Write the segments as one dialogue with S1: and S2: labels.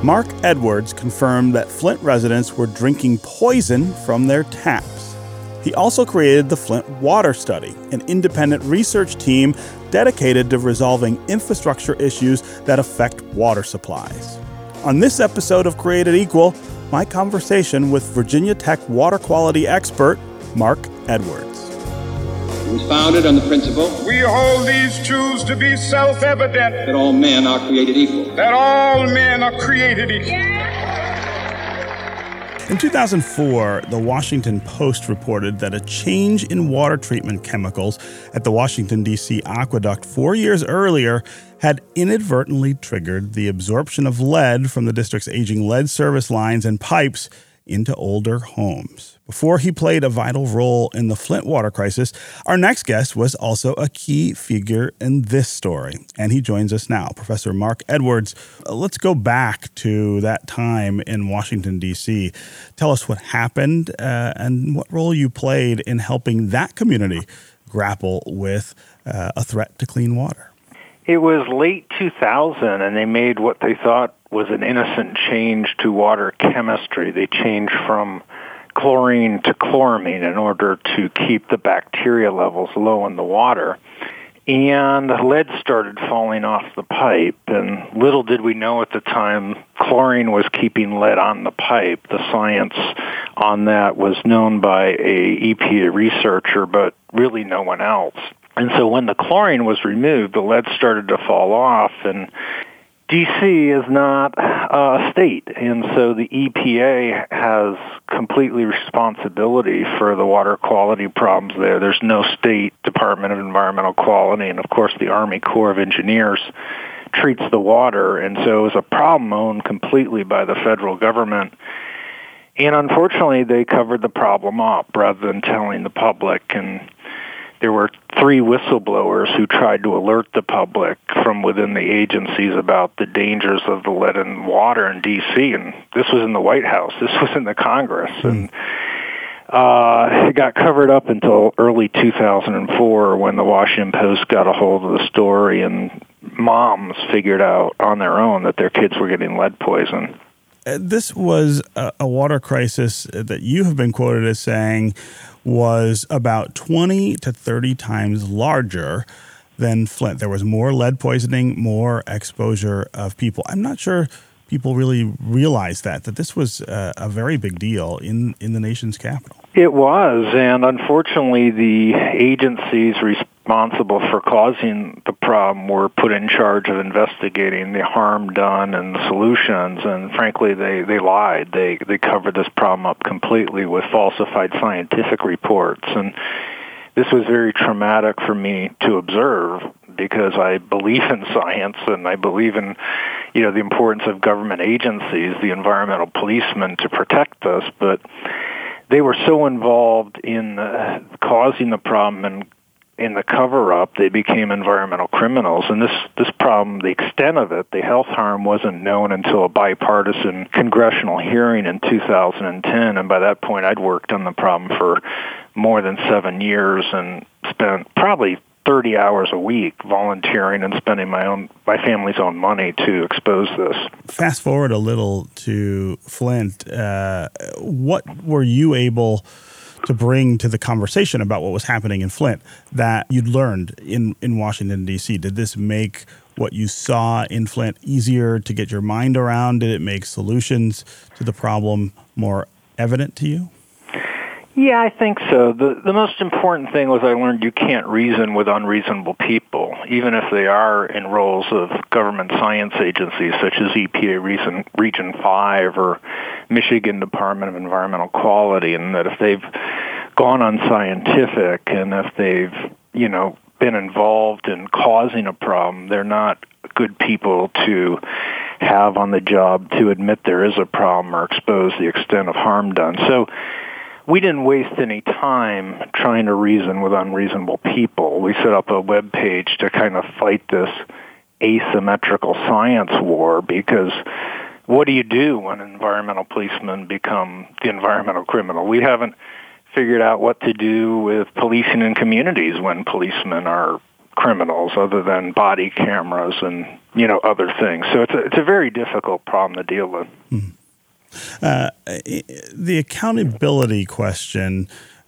S1: Mark Edwards confirmed that Flint residents were drinking poison from their taps. He also created the Flint Water Study, an independent research team dedicated to resolving infrastructure issues that affect water supplies. On this episode of Created Equal, my conversation with Virginia Tech water quality expert Mark Edwards.
S2: It was founded on the principle,
S3: we hold these truths to be self-evident,
S2: that all men are created equal.
S3: that all men are created equal.
S1: In 2004, the Washington Post reported that a change in water treatment chemicals at the Washington, D.C. aqueduct 4 years earlier had inadvertently triggered the absorption of lead from the district's aging lead service lines and pipes into older homes. Before he played a vital role in the Flint water crisis, our next guest was also a key figure in this story, and he joins us now. Professor Mark Edwards, let's go back to that time in Washington, D.C. Tell us what happened and what role you played in helping that community grapple with a threat to clean water.
S4: It was late 2000, and they made what they thought was an innocent change to water chemistry. They changed from chlorine to chloramine in order to keep the bacteria levels low in the water. And lead started falling off the pipe, and little did we know at the time chlorine was keeping lead on the pipe. The science on that was known by a EPA researcher, but really no one else. And so when the chlorine was removed, the lead started to fall off, and D.C. is not a state, and so the EPA has completely responsibility for the water quality problems there. There's no state Department of Environmental Quality, and of course the Army Corps of Engineers treats the water, and so it was a problem owned completely by the federal government. And unfortunately, they covered the problem up rather than telling the public, and there were 3 whistleblowers who tried to alert the public from within the agencies about the dangers of the lead in water in D.C., and this was in the White House. This was in the Congress, and it got covered up until early 2004 when the Washington Post got a hold of the story, and moms figured out on their own that their kids were getting lead poison.
S1: This was a water crisis that you have been quoted as saying was about 20 to 30 times larger than Flint. There was more lead poisoning, more exposure of people. I'm not sure people really realize that this was a very big deal in the nation's capital.
S4: It was, and unfortunately the agencies responsible for causing the problem were put in charge of investigating the harm done and the solutions, and frankly they lied. They covered this problem up completely with falsified scientific reports, and this was very traumatic for me to observe because I believe in science and I believe in the importance of government agencies, the environmental policemen, to protect us, but they were so involved in causing the problem and in the cover-up, they became environmental criminals. And this problem, the extent of it, the health harm, wasn't known until a bipartisan congressional hearing in 2010. And by that point, I'd worked on the problem for more than 7 years and spent probably 30 hours a week volunteering and spending my family's own money to expose this.
S1: Fast forward a little to Flint. What were you able to bring to the conversation about what was happening in Flint that you'd learned in Washington, D.C.? Did this make what you saw in Flint easier to get your mind around? Did it make solutions to the problem more evident to you?
S4: Yeah, I think so. The most important thing was I learned you can't reason with unreasonable people, even if they are in roles of government science agencies such as EPA Region 5 or Michigan Department of Environmental Quality, and that if they've gone unscientific and if they've, been involved in causing a problem, they're not good people to have on the job to admit there is a problem or expose the extent of harm done. So we didn't waste any time trying to reason with unreasonable people. We set up a web page to kind of fight this asymmetrical science war, because what do you do when environmental policemen become the environmental criminal? We haven't figured out what to do with policing in communities when policemen are criminals other than body cameras and, other things. So it's a very difficult problem to deal with.
S1: The accountability question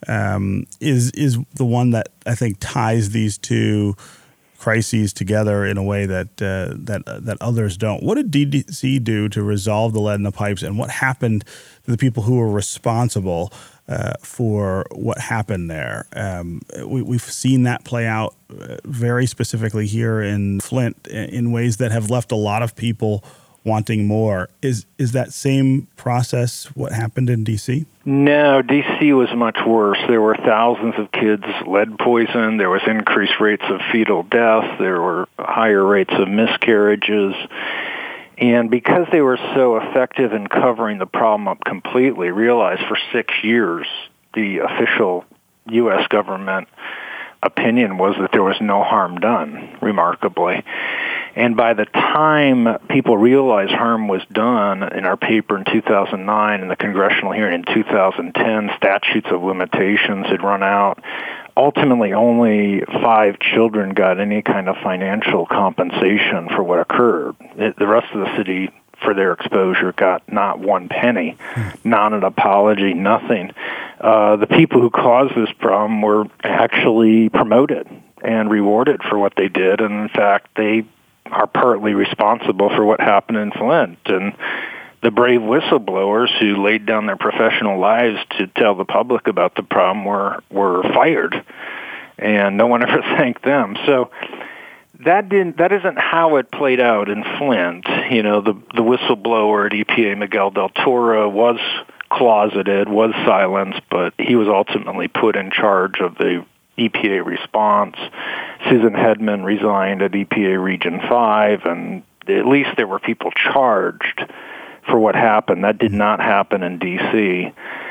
S1: is the one that I think ties these two crises together in a way that others don't. What did DDC do to resolve the lead in the pipes, and what happened to the people who were responsible for what happened there? We've seen that play out very specifically here in Flint in ways that have left a lot of people wanting more. Is that same process what happened in D.C.?
S4: No, D.C. was much worse. There were thousands of kids lead poisoned. There was increased rates of fetal death. There were higher rates of miscarriages. And because they were so effective in covering the problem up completely, realized for 6 years the official U.S. government opinion was that there was no harm done, remarkably. And by the time people realized harm was done, in our paper in 2009 and the congressional hearing in 2010, statutes of limitations had run out. Ultimately, only 5 children got any kind of financial compensation for what occurred. The rest of the city, for their exposure, got not one penny, not an apology, nothing. The people who caused this problem were actually promoted and rewarded for what they did, and in fact, they are partly responsible for what happened in Flint. And the brave whistleblowers who laid down their professional lives to tell the public about the problem were fired, and no one ever thanked them. So that isn't how it played out in Flint. The whistleblower at EPA, Miguel del Toro, was closeted, was silenced, but he was ultimately put in charge of the EPA response. Susan Hedman resigned at EPA Region 5, and at least there were people charged for what happened. That did not happen in D.C.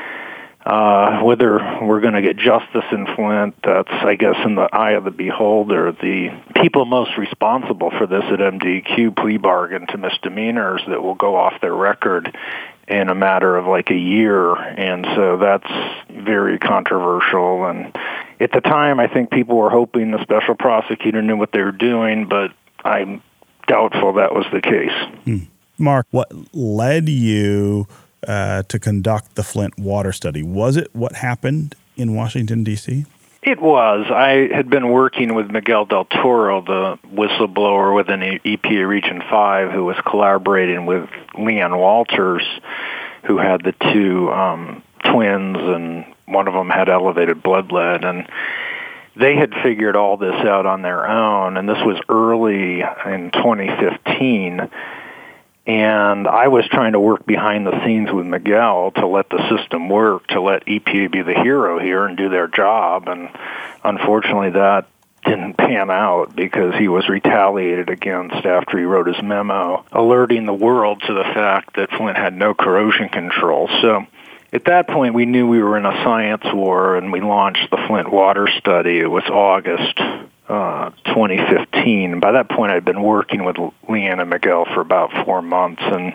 S4: Whether we're going to get justice in Flint, that's, I guess, in the eye of the beholder. The people most responsible for this at MDQ plea bargain to misdemeanors that will go off their record in a matter of like a year, and so that's very controversial. And at the time, I think people were hoping the special prosecutor knew what they were doing, but I'm doubtful that was the case.
S1: Mark, what led you to conduct the Flint water study? Was it what happened in Washington, D.C.?
S4: It was. I had been working with Miguel del Toro, the whistleblower within EPA Region 5, who was collaborating with Leanne Walters, who had the 2 twins, and one of them had elevated blood lead. And they had figured all this out on their own, and this was early in 2015. And I was trying to work behind the scenes with Miguel to let the system work, to let EPA be the hero here and do their job. And unfortunately, that didn't pan out because he was retaliated against after he wrote his memo alerting the world to the fact that Flint had no corrosion control. So at that point, we knew we were in a science war, and we launched the Flint water study. It was August 2015. By that point, I'd been working with Leanne and Miguel for about 4 months, and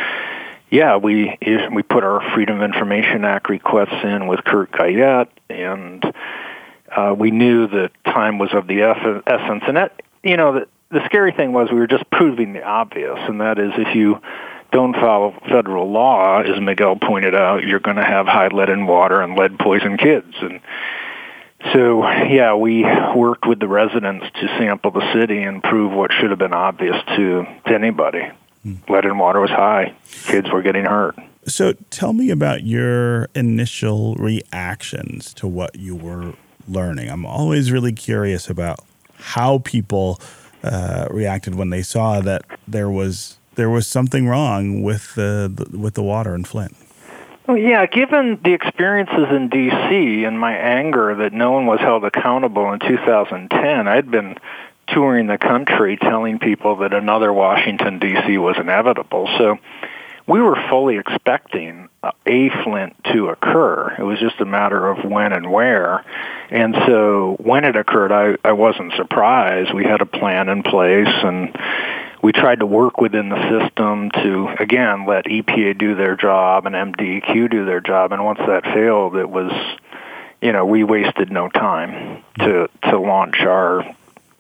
S4: we put our Freedom of Information Act requests in with Kurt Guyette, and we knew that time was of the essence. And that, the scary thing was we were just proving the obvious, and that is if you don't follow federal law, as Miguel pointed out, you're going to have high lead in water and lead-poisoned kids. And so, we worked with the residents to sample the city and prove what should have been obvious to anybody. Lead in water was high. Kids were getting hurt.
S1: So tell me about your initial reactions to what you were learning. I'm always really curious about how people reacted when they saw that there was something wrong with the water in Flint.
S4: Well, yeah, given the experiences in D.C. and my anger that no one was held accountable in 2010, I'd been touring the country telling people that another Washington, D.C. was inevitable. So we were fully expecting a Flint to occur. It was just a matter of when and where. And so when it occurred, I wasn't surprised. We had a plan in place, and we tried to work within the system to, again, let EPA do their job and MDEQ do their job. And once that failed, it was, we wasted no time to launch our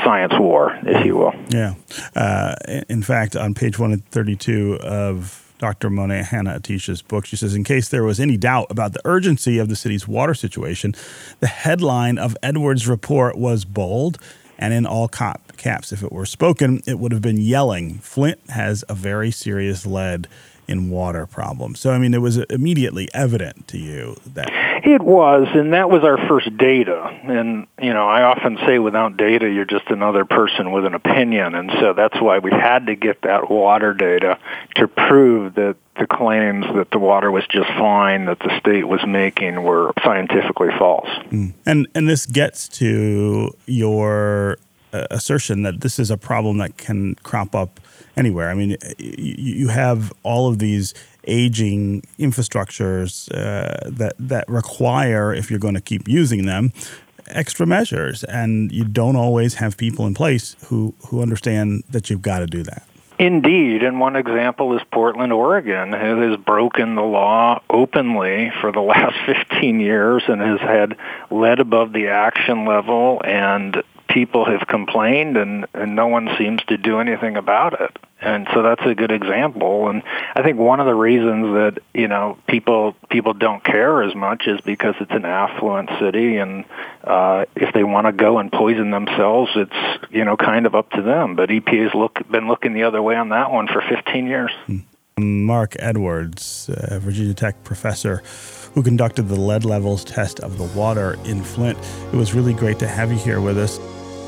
S4: science war, if you will.
S1: Yeah. In fact, on page 132 of Dr. Monet Hannah Atisha's book, she says, in case there was any doubt about the urgency of the city's water situation, the headline of Edwards' report was bold and in all caps. If it were spoken, it would have been yelling, Flint has a very serious lead in water problem. So, I mean, it was immediately evident to you that...
S4: It was, and that was our first data. And, I often say without data, you're just another person with an opinion. And so that's why we had to get that water data to prove that the claims that the water was just fine, that the state was making, were scientifically false.
S1: And this gets to your assertion that this is a problem that can crop up anywhere. I mean, you have all of these aging infrastructures that require, if you're going to keep using them, extra measures. And you don't always have people in place who understand that you've got to do that.
S4: Indeed, and one example is Portland, Oregon, who has broken the law openly for the last 15 years and has had lead above the action level, and people have complained, and no one seems to do anything about it. And so that's a good example. And I think one of the reasons that, people don't care as much is because it's an affluent city, and if they want to go and poison themselves, it's, kind of up to them. But EPA's been looking the other way on that one for 15 years.
S1: Mark Edwards, a Virginia Tech professor who conducted the lead levels test of the water in Flint. It was really great to have you here with us.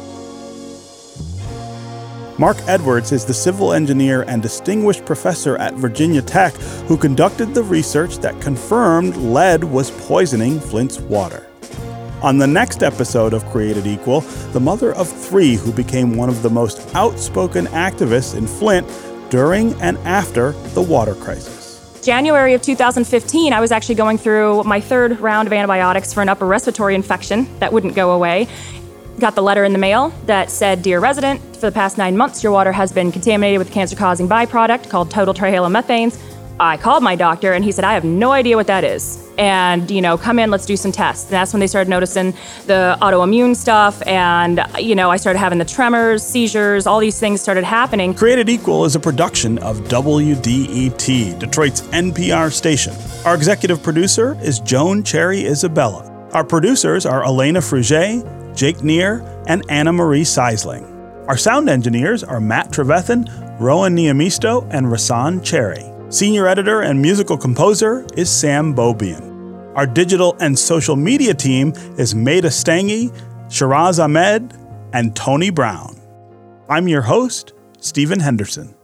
S1: Mark Edwards is the civil engineer and distinguished professor at Virginia Tech who conducted the research that confirmed lead was poisoning Flint's water. On the next episode of Created Equal, the mother of three who became one of the most outspoken activists in Flint during and after the water crisis.
S5: January of 2015, I was actually going through my third round of antibiotics for an upper respiratory infection that wouldn't go away. Got the letter in the mail that said, Dear resident, for the past 9 months, your water has been contaminated with a cancer-causing byproduct called total trihalomethanes. I called my doctor, and he said, I have no idea what that is. And, come in, let's do some tests. And that's when they started noticing the autoimmune stuff, and, I started having the tremors, seizures, all these things started happening.
S1: Created Equal is a production of WDET, Detroit's NPR station. Our executive producer is Joan Cherry Isabella. Our producers are Elena Fruget, Jake Neer, and Anna Marie Seisling. Our sound engineers are Matt Trevethan, Rowan Niamisto, and Rasan Cherry. Senior editor and musical composer is Sam Bobian. Our digital and social media team is Maida Stange, Shiraz Ahmed, and Tony Brown. I'm your host, Stephen Henderson.